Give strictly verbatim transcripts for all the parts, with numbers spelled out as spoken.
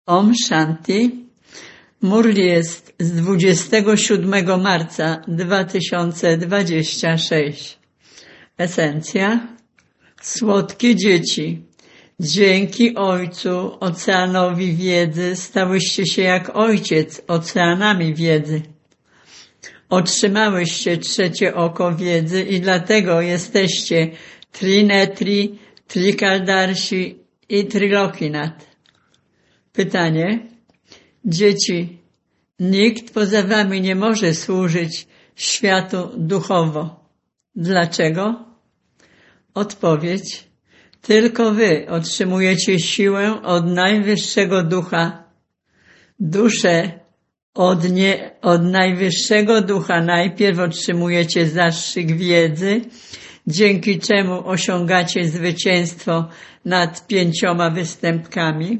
Om Shanti. Murli jest z dwudziestego siódmego marca dwa tysiące dwudziestego szóstego. Esencja. Słodkie dzieci, dzięki Ojcu, oceanowi wiedzy, stałyście się jak Ojciec oceanami wiedzy. Otrzymałyście trzecie oko wiedzy i dlatego jesteście Trinetri, Trikaldarsi i Trilokinat. Pytanie. Dzieci, nikt poza wami nie może służyć światu duchowo. Dlaczego? Odpowiedź. Tylko wy otrzymujecie siłę od najwyższego ducha. Duszę od, nie, od najwyższego ducha najpierw otrzymujecie zastrzyk wiedzy, dzięki czemu osiągacie zwycięstwo nad pięcioma występkami,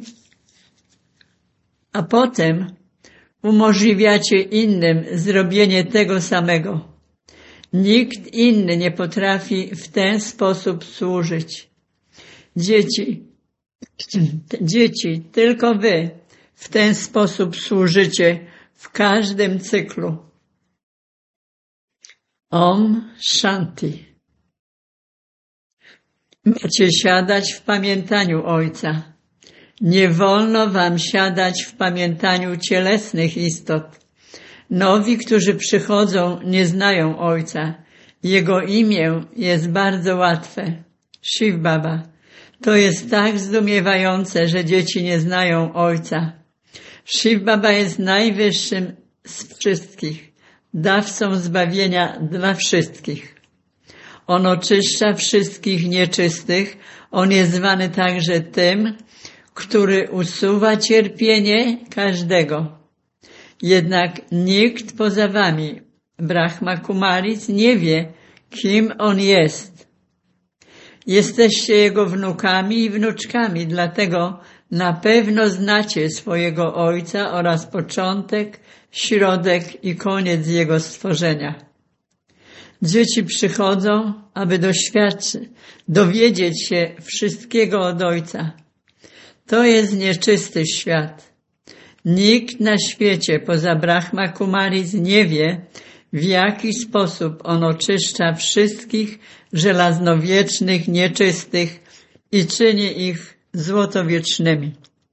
a potem umożliwiacie innym zrobienie tego samego. Nikt inny nie potrafi w ten sposób służyć. Dzieci, dzieci, tylko wy w ten sposób służycie w każdym cyklu. Om Shanti. Macie siadać w pamiętaniu Ojca. Nie wolno wam siadać w pamiętaniu cielesnych istot. Nowi, którzy przychodzą, nie znają Ojca. Jego imię jest bardzo łatwe. Shiv Baba. To jest tak zdumiewające, że dzieci nie znają Ojca. Shiv Baba jest najwyższym z wszystkich, dawcą zbawienia dla wszystkich. On oczyszcza wszystkich nieczystych. On jest zwany także tym, który usuwa cierpienie każdego. Jednak nikt poza wami, Brahma Kumaris, nie wie, kim on jest. Jesteście jego wnukami i wnuczkami, dlatego na pewno znacie swojego Ojca oraz początek, środek i koniec jego stworzenia. Dzieci przychodzą, aby doświadczyć, dowiedzieć się wszystkiego od Ojca. To jest nieczysty świat. Nikt na świecie poza Brahma Kumaris nie wie, w jaki sposób on oczyszcza wszystkich żelaznowiecznych, nieczystych i czyni ich złotowiecznymi.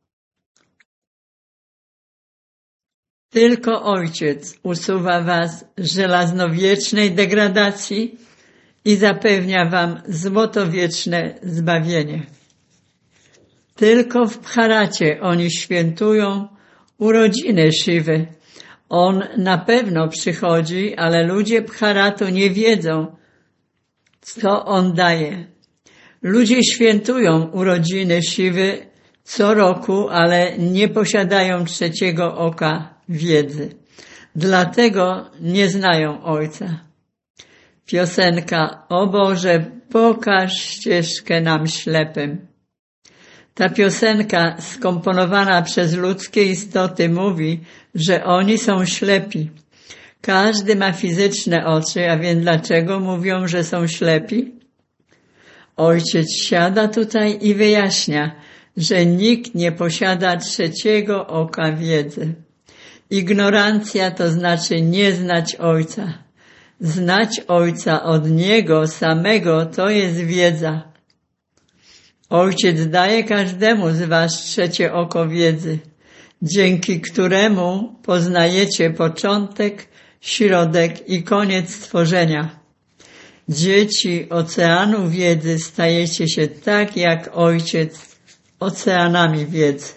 Tylko Ojciec usuwa was z żelaznowiecznej degradacji i zapewnia wam złotowieczne zbawienie. Tylko w Bharacie oni świętują urodziny Shiwy. On na pewno przychodzi, ale ludzie Bharatu nie wiedzą, co on daje. Ludzie świętują urodziny Shiwy co roku, ale nie posiadają trzeciego oka wiedzy. Dlatego nie znają Ojca. Piosenka O Boże, pokaż ścieżkę nam ślepym. Ta piosenka skomponowana przez ludzkie istoty mówi, że oni są ślepi. Każdy ma fizyczne oczy, a więc dlaczego mówią, że są ślepi? Ojciec siada tutaj i wyjaśnia, że nikt nie posiada trzeciego oka wiedzy. Ignorancja to znaczy nie znać Ojca. Znać Ojca od Niego samego to jest wiedza. Ojciec daje każdemu z was trzecie oko wiedzy, dzięki któremu poznajecie początek, środek i koniec stworzenia. Dzieci oceanu wiedzy stajecie się tak jak Ojciec oceanami wiedzy.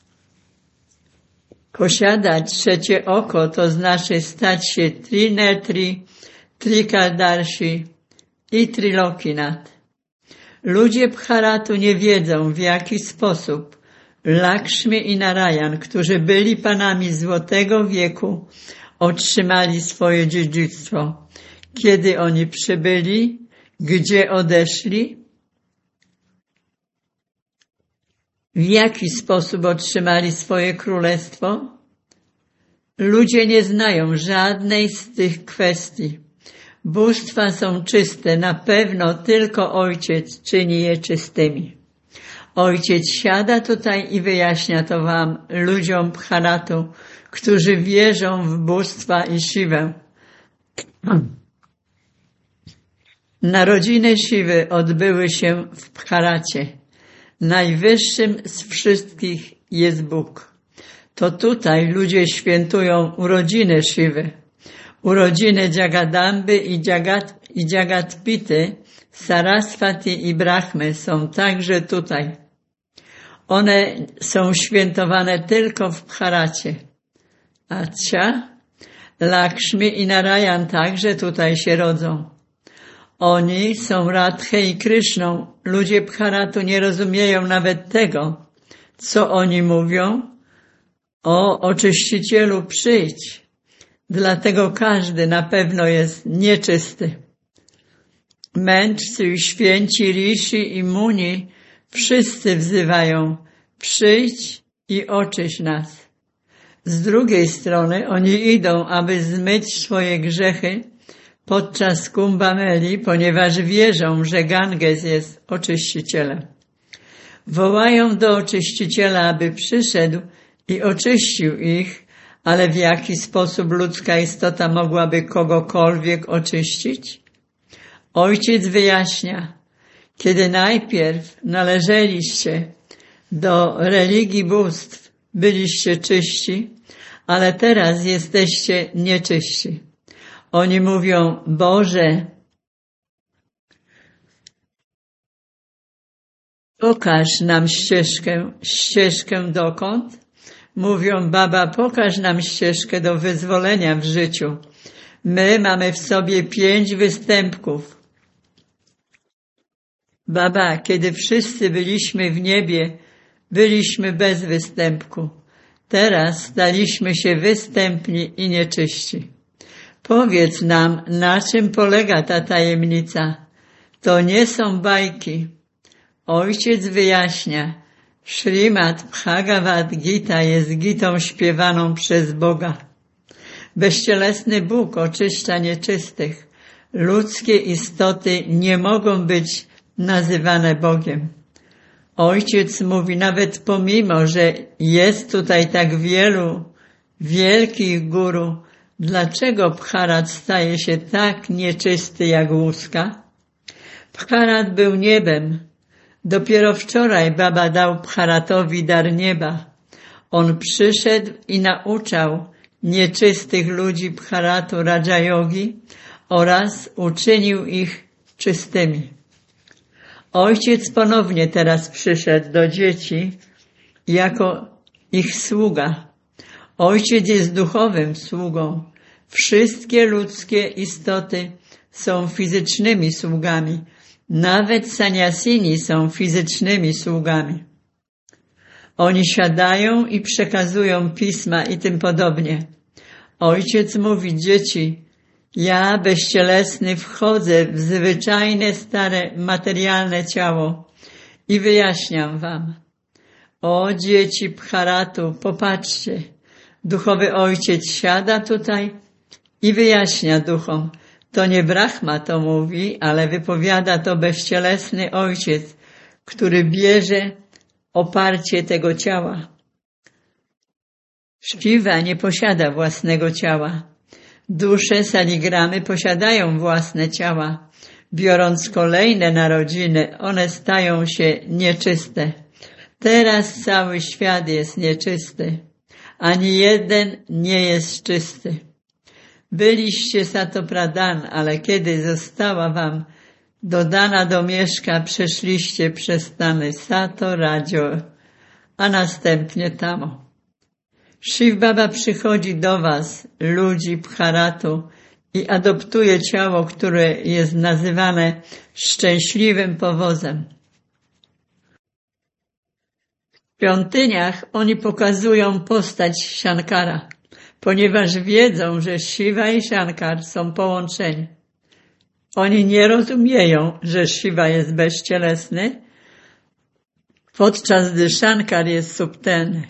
Posiadać trzecie oko to znaczy stać się Trinetri, Trikaldarsi i Trilokinat. Ludzie Bharatu nie wiedzą, w jaki sposób Lakshmi i Narayan, którzy byli panami Złotego Wieku, otrzymali swoje dziedzictwo. Kiedy oni przybyli, gdzie odeszli, w jaki sposób otrzymali swoje królestwo? Ludzie nie znają żadnej z tych kwestii. Bóstwa są czyste, na pewno tylko Ojciec czyni je czystymi. Ojciec siada tutaj i wyjaśnia to wam, ludziom Bharatu, którzy wierzą w bóstwa i Siwę. Narodziny Siwy odbyły się w Bharacie. Najwyższym z wszystkich jest Bóg. To tutaj ludzie świętują urodziny Siwy. Urodziny Jagadamby i, Jagat, i Jagatpity, Saraswati i Brahmy są także tutaj. One są świętowane tylko w Bharacie. Acha, Lakshmi i Narayan także tutaj się rodzą. Oni są Radhę i Kryszną. Ludzie Bharatu nie rozumieją nawet tego, co oni mówią. O oczyścicielu, przyjdź. Dlatego każdy na pewno jest nieczysty. Mędrcy i święci Rishi i Muni wszyscy wzywają, przyjdź i oczyść nas. Z drugiej strony oni idą, aby zmyć swoje grzechy podczas Kumbha Meli, ponieważ wierzą, że Ganges jest oczyścicielem. Wołają do oczyściciela, aby przyszedł i oczyścił ich, ale w jaki sposób ludzka istota mogłaby kogokolwiek oczyścić? Ojciec wyjaśnia, kiedy najpierw należeliście do religii bóstw, byliście czyści, ale teraz jesteście nieczyści. Oni mówią, Boże, pokaż nam ścieżkę. Ścieżkę dokąd? Mówią, Baba, pokaż nam ścieżkę do wyzwolenia w życiu. My mamy w sobie pięć występków. Baba, kiedy wszyscy byliśmy w niebie, byliśmy bez występku. Teraz staliśmy się występni i nieczyści. Powiedz nam, na czym polega ta tajemnica. To nie są bajki. Ojciec wyjaśnia, Śrimad Bhagavad Gita jest gitą śpiewaną przez Boga. Bezcielesny Bóg oczyszcza nieczystych. Ludzkie istoty nie mogą być nazywane Bogiem. Ojciec mówi, nawet pomimo, że jest tutaj tak wielu wielkich guru, dlaczego Bharat staje się tak nieczysty jak łuska? Bharat był niebem. Dopiero wczoraj Baba dał Bharatowi dar nieba. On przyszedł i nauczał nieczystych ludzi Bharatu Raja Yogi oraz uczynił ich czystymi. Ojciec ponownie teraz przyszedł do dzieci jako ich sługa. Ojciec jest duchowym sługą. Wszystkie ludzkie istoty są fizycznymi sługami. Nawet saniasini są fizycznymi sługami. Oni siadają i przekazują pisma i tym podobnie. Ojciec mówi, dzieci, ja bezcielesny wchodzę w zwyczajne, stare, materialne ciało i wyjaśniam wam. O dzieci Bharatu, popatrzcie, duchowy ojciec siada tutaj i wyjaśnia duchom. To nie Brahma to mówi, ale wypowiada to bezcielesny ojciec, który bierze oparcie tego ciała. Shiva nie posiada własnego ciała. Dusze saligramy posiadają własne ciała. Biorąc kolejne narodziny, one stają się nieczyste. Teraz cały świat jest nieczysty. Ani jeden nie jest czysty. Byliście Satopradan, ale kiedy została wam dodana domieszka, przeszliście przez stany Sato, Rajo, a następnie Tamo. Shiv Baba przychodzi do was, ludzi Bharatu, i adoptuje ciało, które jest nazywane szczęśliwym powozem. W świątyniach oni pokazują postać Shankara, ponieważ wiedzą, że Shiva i Shankar są połączeni. Oni nie rozumieją, że Shiva jest bezcielesny, podczas gdy Shankar jest subtelny.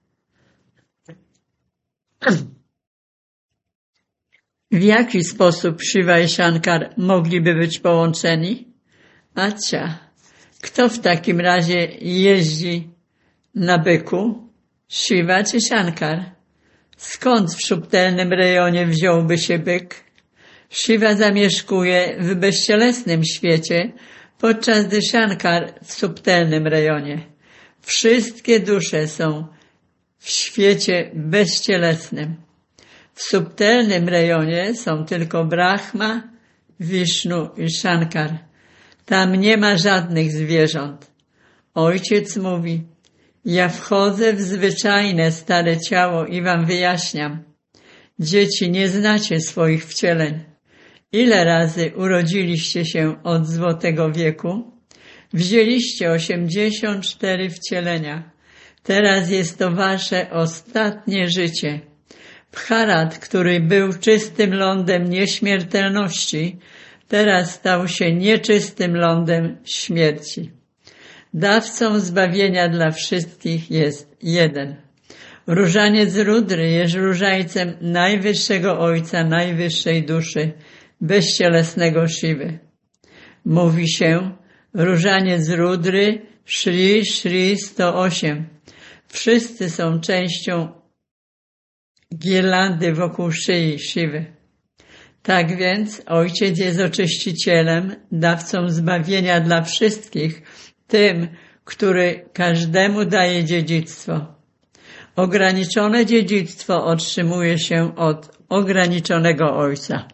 W jaki sposób Shiva i Shankar mogliby być połączeni? Acha, Kto w takim razie jeździ na byku? Shiva czy Shankar? Skąd w subtelnym rejonie wziąłby się byk? Shiva zamieszkuje w bezcielesnym świecie, podczas gdy Shankar w subtelnym rejonie. Wszystkie dusze są w świecie bezcielesnym. W subtelnym rejonie są tylko Brahma, Vishnu i Shankar. Tam nie ma żadnych zwierząt. Ojciec mówi: ja wchodzę w zwyczajne stare ciało i wam wyjaśniam. Dzieci, nie znacie swoich wcieleń. Ile razy urodziliście się od złotego wieku? Wzięliście osiemdziesiąt cztery wcielenia. Teraz jest to wasze ostatnie życie. Bharat, który był czystym lądem nieśmiertelności, teraz stał się nieczystym lądem śmierci. Dawcą zbawienia dla wszystkich jest jeden. Różaniec Rudry jest różańcem najwyższego Ojca, najwyższej duszy, bezcielesnego Siwy. Mówi się różaniec Rudry Shri Shri sto osiem. Wszyscy są częścią girlandy wokół szyi Siwy. Tak więc Ojciec jest oczyścicielem, dawcą zbawienia dla wszystkich, tym, który każdemu daje dziedzictwo. Ograniczone dziedzictwo otrzymuje się od ograniczonego Ojca.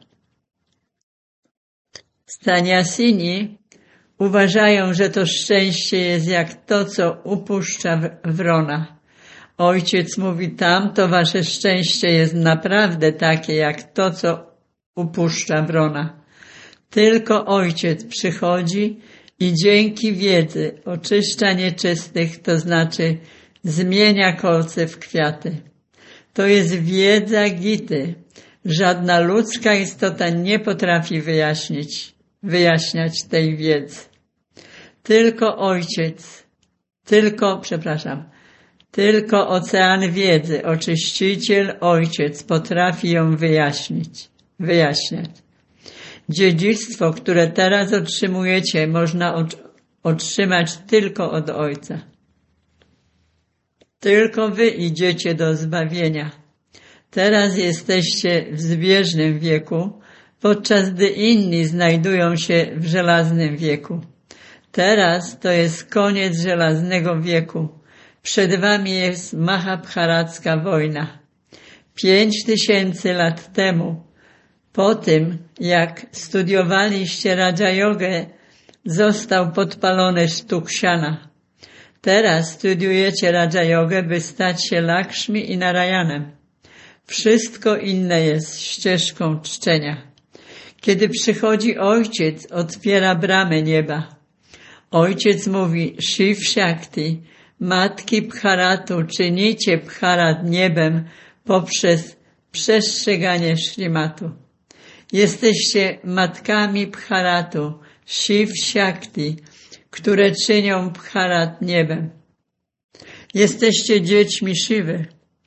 Sannyasini uważają, że to szczęście jest jak to, co upuszcza wrona. Ojciec mówi: tam to wasze szczęście jest naprawdę takie jak to, co upuszcza wrona. Tylko Ojciec przychodzi i dzięki wiedzy oczyszcza nieczystych, to znaczy zmienia kolce w kwiaty. To jest wiedza Gity. Żadna ludzka istota nie potrafi wyjaśnić, wyjaśniać tej wiedzy. Tylko Ojciec, tylko, przepraszam, tylko ocean wiedzy, oczyściciel, Ojciec potrafi ją wyjaśnić, wyjaśniać. Dziedzictwo, które teraz otrzymujecie, można otrzymać tylko od Ojca. Tylko wy idziecie do zbawienia. Teraz jesteście w zbieżnym wieku, podczas gdy inni znajdują się w żelaznym wieku. Teraz to jest koniec żelaznego wieku. Przed wami jest Mahabharacka wojna. Pięć tysięcy lat temu, po tym jak studiowaliście Raja Jogę, został podpalony sztuk siana. Teraz studiujecie Raja Jogę, by stać się Lakshmi i Narayanem. Wszystko inne jest ścieżką czczenia. Kiedy przychodzi Ojciec, otwiera bramy nieba. Ojciec mówi: Shiv Shakti, matki Bharatu, czynicie Bharat niebem poprzez przestrzeganie Śrimatu. Jesteście matkami Bharatu, Shiv Shakti, które czynią Bharat niebem. Jesteście dziećmi Siwy.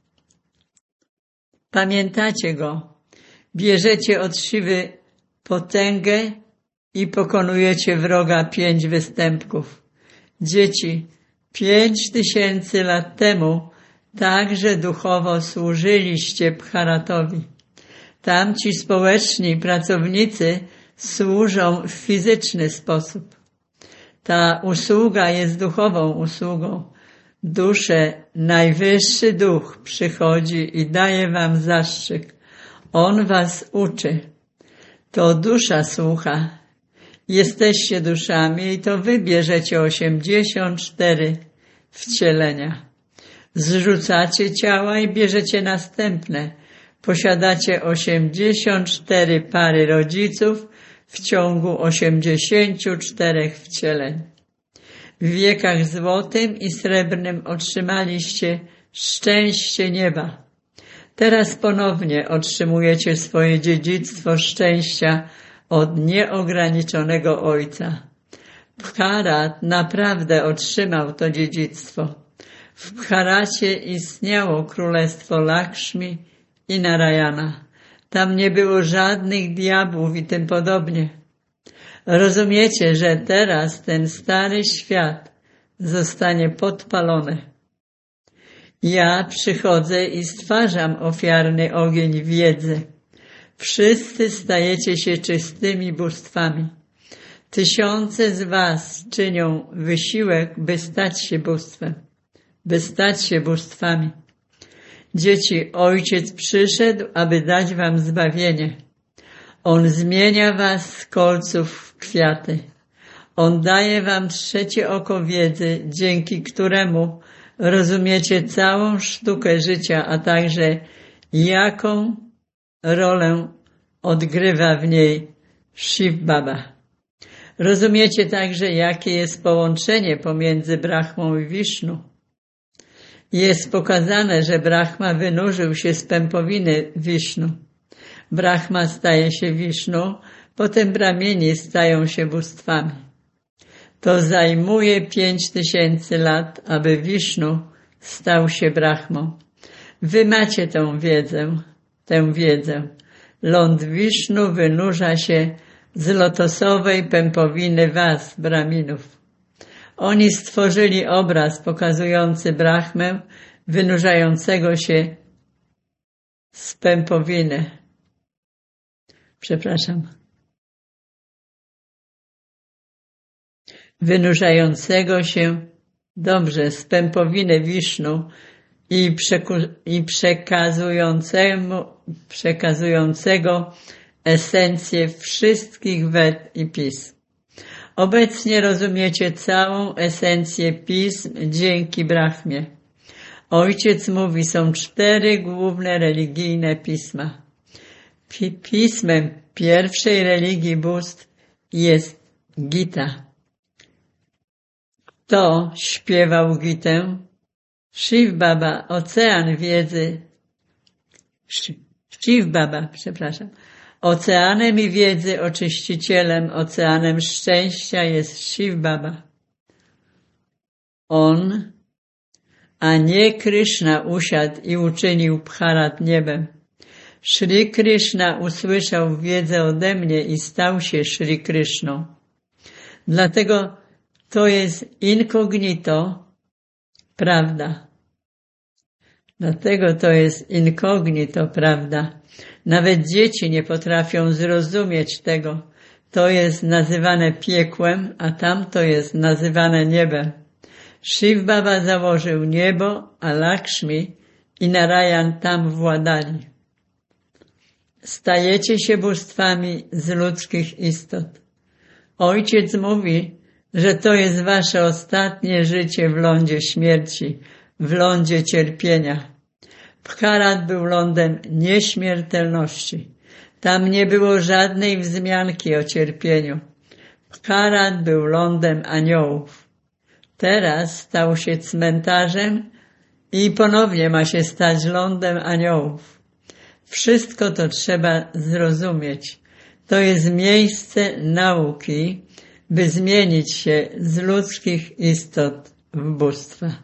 Pamiętacie Go. Bierzecie od Siwy potęgę i pokonujecie wroga pięć występków. Dzieci, pięć tysięcy lat temu także duchowo służyliście Bharatowi. Tamci społeczni pracownicy służą w fizyczny sposób. Ta usługa jest duchową usługą. Dusze, najwyższy duch przychodzi i daje wam zastrzyk. On was uczy. To dusza słucha. Jesteście duszami i to wy bierzecie osiemdziesiąt cztery wcielenia. Zrzucacie ciała i bierzecie następne. Posiadacie osiemdziesiąt cztery pary rodziców w ciągu osiemdziesięciu czterech wcieleń. W wiekach złotym i srebrnym otrzymaliście szczęście nieba. Teraz ponownie otrzymujecie swoje dziedzictwo szczęścia od nieograniczonego Ojca. Bharat naprawdę otrzymał to dziedzictwo. W Bharacie istniało królestwo Lakshmi i Narayana. Tam nie było żadnych diabłów i tym podobnie. Rozumiecie, że teraz ten stary świat zostanie podpalony. Ja przychodzę i stwarzam ofiarny ogień wiedzy. Wszyscy stajecie się czystymi bóstwami. Tysiące z was czynią wysiłek, by stać się bóstwem, by stać się bóstwami. Dzieci, Ojciec przyszedł, aby dać wam zbawienie. On zmienia was z kolców w kwiaty. On daje wam trzecie oko wiedzy, dzięki któremu rozumiecie całą sztukę życia, a także jaką rolę odgrywa w niej Shiv Baba. Rozumiecie także, jakie jest połączenie pomiędzy Brahmą i Wisznu. Jest pokazane, że Brahma wynurzył się z pępowiny Wisznu. Brahma staje się Wisznu, potem Brahmini stają się bóstwami. To zajmuje pięć tysięcy lat, aby Wisznu stał się Brahmą. Wy macie tę wiedzę, tę wiedzę. Ląd Wisznu wynurza się z lotosowej pępowiny was, Brahminów. Oni stworzyli obraz pokazujący Brahmę wynurzającego się z pępowiny. Przepraszam. Wynurzającego się, dobrze, z pępowiny Wisznu i, przeku- i przekazującemu, przekazującego esencję wszystkich Ved i pism. Obecnie rozumiecie całą esencję pism dzięki Brahmie. Ojciec mówi, są cztery główne religijne pisma. Pismem pierwszej religii bóstw jest Gita. Kto śpiewał Gitę? Shiv Baba, ocean wiedzy. Shiv Baba, przepraszam. Oceanem i wiedzy, oczyścicielem, oceanem szczęścia jest Shiv Baba. On, a nie Krishna usiadł i uczynił Bharat niebem. Shri Krishna usłyszał wiedzę ode mnie i stał się Shri Krishną. Dlatego to jest incognito prawda. Dlatego to jest incognito prawda. Nawet dzieci nie potrafią zrozumieć tego. To jest nazywane piekłem, a tamto jest nazywane niebem. Shiv Baba założył niebo, a Lakshmi i Narayan tam władali. Stajecie się bóstwami z ludzkich istot. Ojciec mówi, że to jest wasze ostatnie życie w lądzie śmierci, w lądzie cierpienia. Bharat był lądem nieśmiertelności. Tam nie było żadnej wzmianki o cierpieniu. Bharat był lądem aniołów. Teraz stał się cmentarzem i ponownie ma się stać lądem aniołów. Wszystko to trzeba zrozumieć. To jest miejsce nauki, by zmienić się z ludzkich istot w bóstwa.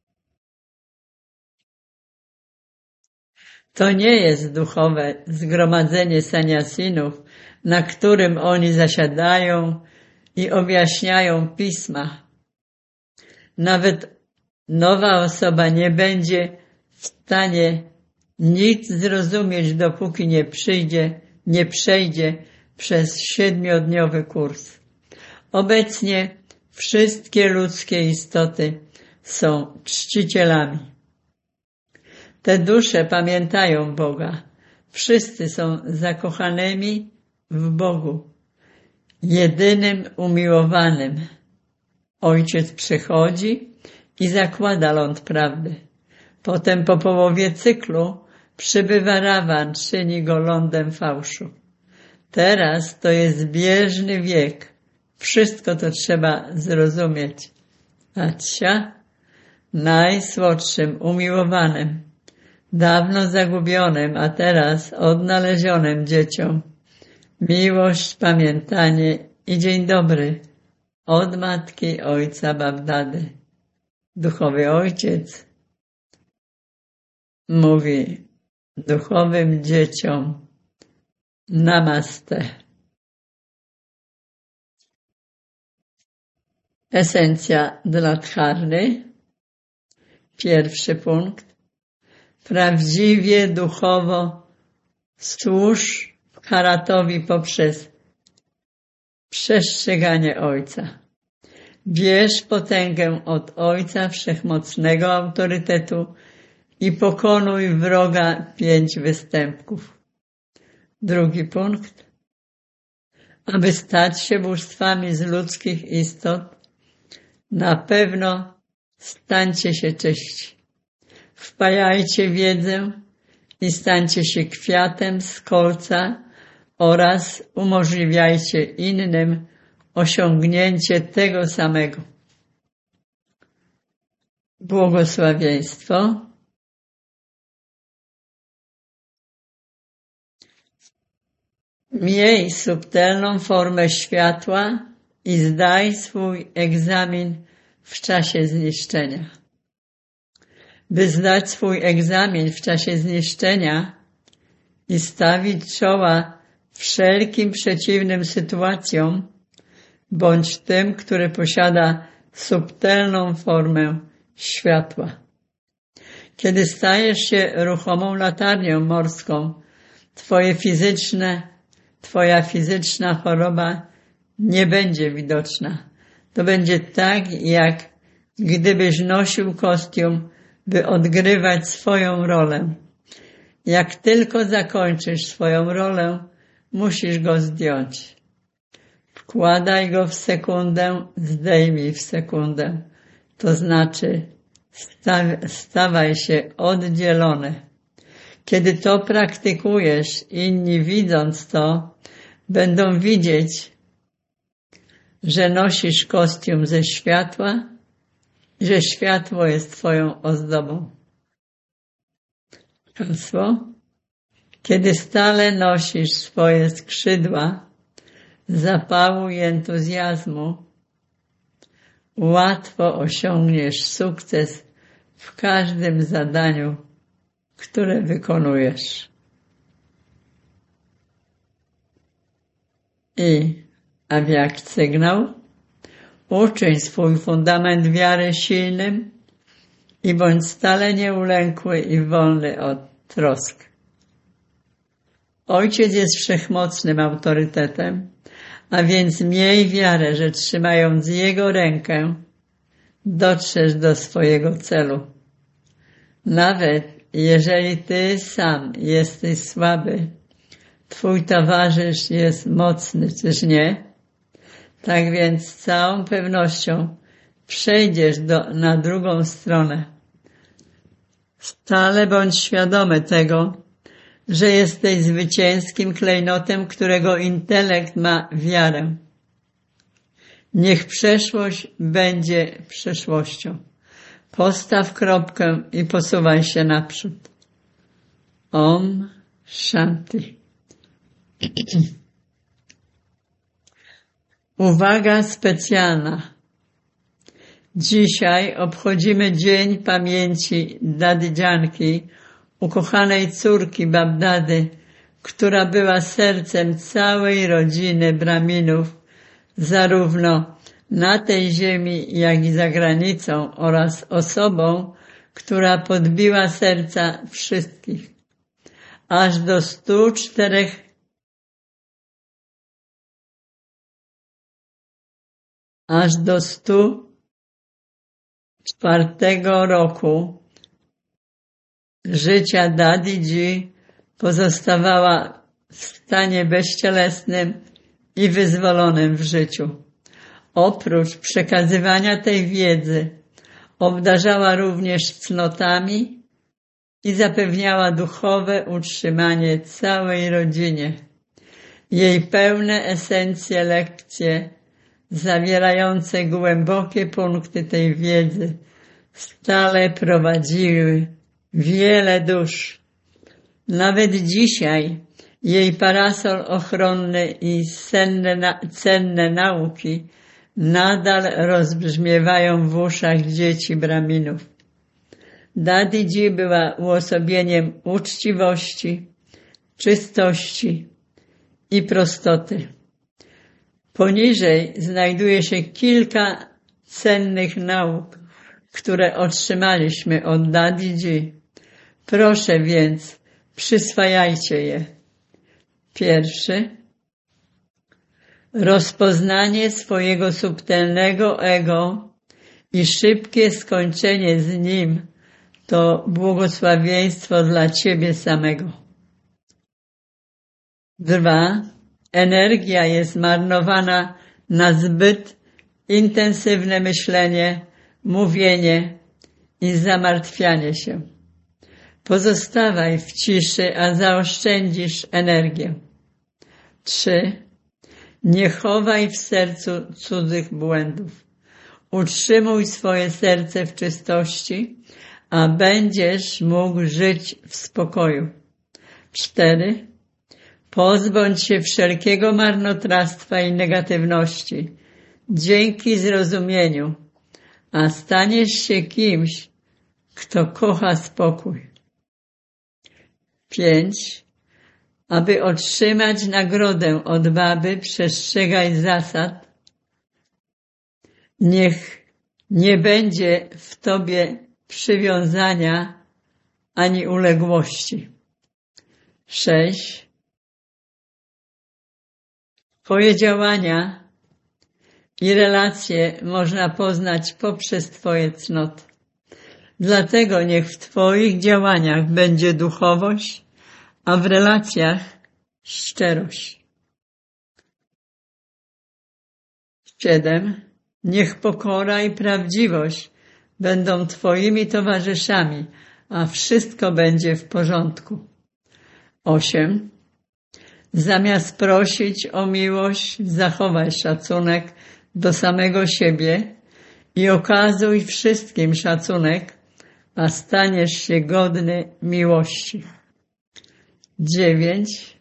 To nie jest duchowe zgromadzenie saniasinów, na którym oni zasiadają i objaśniają pisma. Nawet nowa osoba nie będzie w stanie nic zrozumieć, dopóki nie przyjdzie, nie przejdzie przez siedmiodniowy kurs. Obecnie wszystkie ludzkie istoty są czcicielami. Te dusze pamiętają Boga. Wszyscy są zakochanymi w Bogu, jedynym umiłowanym. Ojciec przychodzi i zakłada ląd prawdy. Potem po połowie cyklu przybywa Rawan, czyni go lądem fałszu. Teraz to jest bieżny wiek. Wszystko to trzeba zrozumieć. Acia, najsłodszym, umiłowanym, dawno zagubionym, a teraz odnalezionym dzieciom. Miłość, pamiętanie i dzień dobry od matki ojca Babdady. Duchowy ojciec mówi duchowym dzieciom Namaste. Esencja dla dharny. Pierwszy punkt. Prawdziwie duchowo służ Bharatowi poprzez przestrzeganie Ojca. Bierz potęgę od Ojca Wszechmocnego autorytetu i pokonuj wroga pięć występków. Drugi punkt. Aby stać się bóstwami z ludzkich istot, na pewno stańcie się czyści. Wpajajcie wiedzę i stańcie się kwiatem z kolca oraz umożliwiajcie innym osiągnięcie tego samego. Błogosławieństwo. Miej subtelną formę światła i zdaj swój egzamin w czasie zniszczenia. By zdać swój egzamin w czasie zniszczenia i stawić czoła wszelkim przeciwnym sytuacjom, bądź tym, który posiada subtelną formę światła. Kiedy stajesz się ruchomą latarnią morską, twoje fizyczne, twoja fizyczna choroba nie będzie widoczna. To będzie tak, jak gdybyś nosił kostium, by odgrywać swoją rolę. Jak tylko zakończysz swoją rolę, musisz go zdjąć. Wkładaj go w sekundę, zdejmij w sekundę. To znaczy stawaj się oddzielony. Kiedy to praktykujesz, inni widząc to, będą widzieć, że nosisz kostium ze światła, że światło jest twoją ozdobą. Hasło. Kiedy stale nosisz swoje skrzydła zapału i entuzjazmu, łatwo osiągniesz sukces w każdym zadaniu, które wykonujesz. I, a jak sygnał, uczyń swój fundament wiary silnym i bądź stale nieulękły i wolny od trosk. Ojciec jest wszechmocnym autorytetem, a więc miej wiarę, że trzymając Jego rękę, dotrzesz do swojego celu. Nawet jeżeli ty sam jesteś słaby, twój towarzysz jest mocny, czyż nie? Tak więc z całą pewnością przejdziesz do, na drugą stronę. Stale bądź świadomy tego, że jesteś zwycięskim klejnotem, którego intelekt ma wiarę. Niech przeszłość będzie przeszłością. Postaw kropkę i posuwaj się naprzód. Om Shanti. Uwaga specjalna. Dzisiaj obchodzimy Dzień Pamięci Dadydżanki, ukochanej córki Babdady, która była sercem całej rodziny Braminów, zarówno na tej ziemi, jak i za granicą, oraz osobą, która podbiła serca wszystkich. Aż do stu czterech aż do stu czwartego roku życia Dadidzi pozostawała w stanie bezcielesnym i wyzwolonym w życiu. Oprócz przekazywania tej wiedzy obdarzała również cnotami i zapewniała duchowe utrzymanie całej rodzinie. Jej pełne esencje lekcje zawierające głębokie punkty tej wiedzy stale prowadziły wiele dusz. Nawet dzisiaj jej parasol ochronny i cenne, cenne nauki nadal rozbrzmiewają w uszach dzieci Braminów. Dadidzi była uosobieniem uczciwości, czystości i prostoty. Poniżej znajduje się kilka cennych nauk, które otrzymaliśmy od Dadidzi. Proszę więc, przyswajajcie je. Pierwszy. Rozpoznanie swojego subtelnego ego i szybkie skończenie z nim to błogosławieństwo dla ciebie samego. Dwa. Energia jest marnowana na zbyt intensywne myślenie, mówienie i zamartwianie się. Pozostawaj w ciszy, a zaoszczędzisz energię. Trzy. Nie chowaj w sercu cudzych błędów. Utrzymuj swoje serce w czystości, a będziesz mógł żyć w spokoju. Cztery. Pozbądź się wszelkiego marnotrawstwa i negatywności dzięki zrozumieniu, a staniesz się kimś, kto kocha spokój. Pięć. Aby otrzymać nagrodę od baby, przestrzegaj zasad. Niech nie będzie w tobie przywiązania ani uległości. Sześć. Twoje działania i relacje można poznać poprzez twoje cnoty. Dlatego niech w twoich działaniach będzie duchowość, a w relacjach szczerość. Siedem. Niech pokora i prawdziwość będą twoimi towarzyszami, a wszystko będzie w porządku. Osiem. Zamiast prosić o miłość, zachowaj szacunek do samego siebie i okazuj wszystkim szacunek, a staniesz się godny miłości. Dziewięć.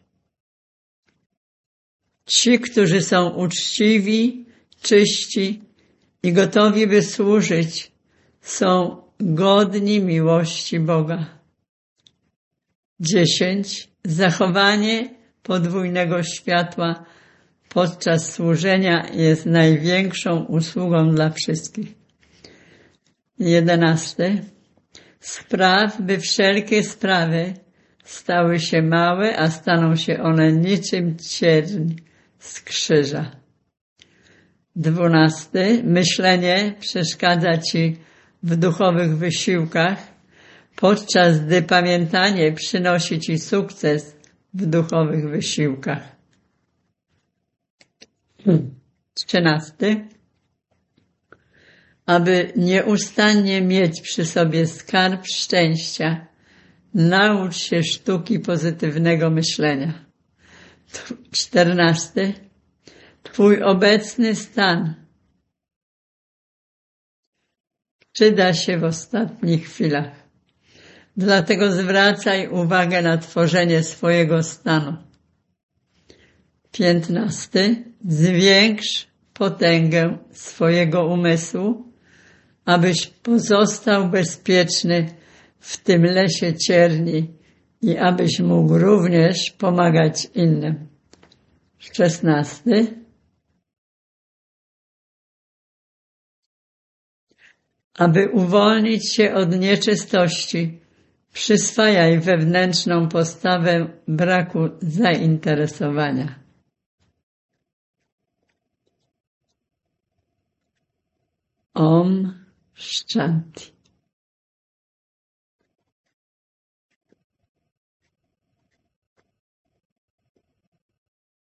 Ci, którzy są uczciwi, czyści i gotowi, by służyć, są godni miłości Boga. Dziesięć. Zachowanie podwójnego światła podczas służenia jest największą usługą dla wszystkich. Jedenaste. Spraw, by wszelkie sprawy stały się małe, a staną się one niczym cierń z krzyża. Dwunasty. Myślenie przeszkadza ci w duchowych wysiłkach, podczas gdy pamiętanie przynosi ci sukces w duchowych wysiłkach. Trzynasty. Aby nieustannie mieć przy sobie skarb szczęścia, naucz się sztuki pozytywnego myślenia. Czternasty. Twój obecny stan przyda się w ostatnich chwilach. Dlatego zwracaj uwagę na tworzenie swojego stanu. Piętnasty. Zwiększ potęgę swojego umysłu, abyś pozostał bezpieczny w tym lesie cierni i abyś mógł również pomagać innym. Szesnasty. Aby uwolnić się od nieczystości, przyswajaj wewnętrzną postawę braku zainteresowania. Om Shanti.